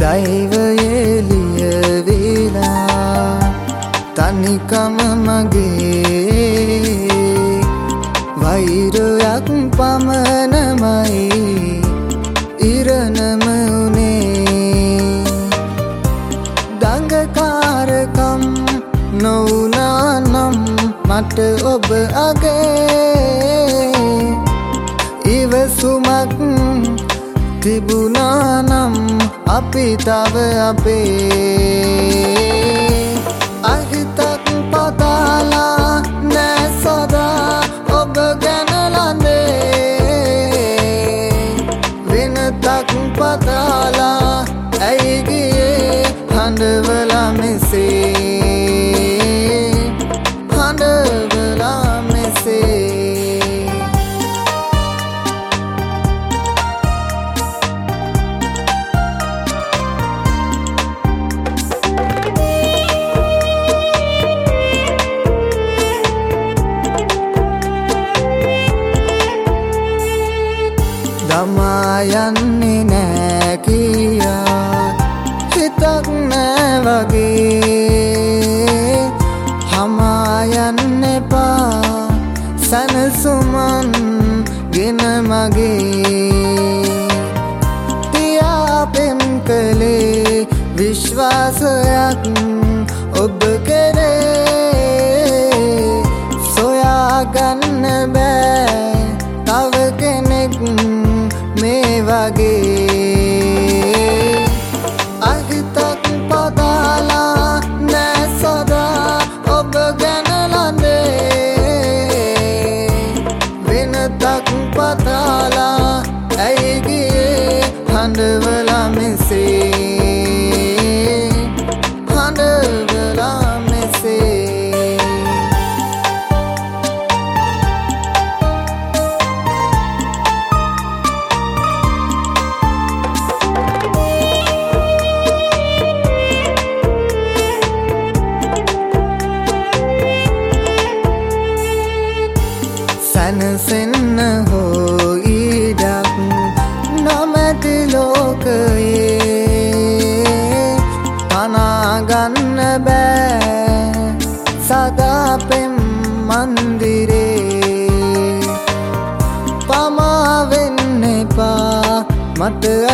දෛවයේ ලියවිලා තනිකම මගේ වෛරයක් පමණමයි ඉරණම උනේ දඟකාරකම් නොවුනානම් මට ඔබ අගේ ඉවසුමක් තිබුණානම් අපි තව අපේ අහිතක් පතාලා නෑ සදා ඔබ ගැන ලඳේ වෙනතක් පතාලා ඇයි ගියේ හඬවලා මෙසේ හඬවලා මෙසේ දමා යන්නේ නෑ කියා හිතක් නෑ වගේ හමා යන්න එපා සනසුමන් ගෙන මගේ තියා පෙම් කළේ විශ්වාසයක් ඔබ කෙරේ සොයාගන්න බෑ තව කෙනෙක් මේ වගේ අහිතක් පතාලා නෑ සදා ඔබ ගැන ලඳේ වෙනතක් පතාලා ඇයි ගියේ හඬවලා මෙසේ හඬවලා මෙසේ සැනසෙන්න හෝ ඉඩක් නොමැති ලෝකයේ පනාගන්න බෑ සදා පෙම් මන්දිරේ පමා වෙන්න එපා මට